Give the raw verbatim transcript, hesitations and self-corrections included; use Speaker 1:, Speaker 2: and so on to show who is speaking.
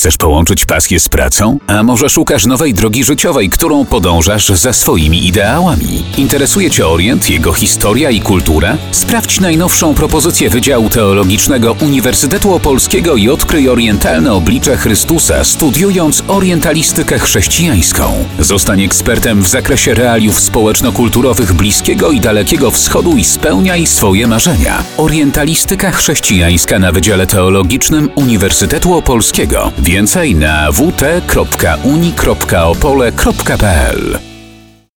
Speaker 1: Chcesz połączyć pasję z pracą? A może szukasz nowej drogi życiowej, którą podążasz za swoimi ideałami? Interesuje Cię Orient, jego historia i kultura? Sprawdź najnowszą propozycję Wydziału Teologicznego Uniwersytetu Opolskiego i odkryj orientalne oblicze Chrystusa, studiując orientalistykę chrześcijańską. Zostań ekspertem w zakresie realiów społeczno-kulturowych Bliskiego i Dalekiego Wschodu i spełniaj swoje marzenia. Orientalistyka chrześcijańska na Wydziale Teologicznym Uniwersytetu Opolskiego. Więcej na w t kropka uni kropka opole kropka p l.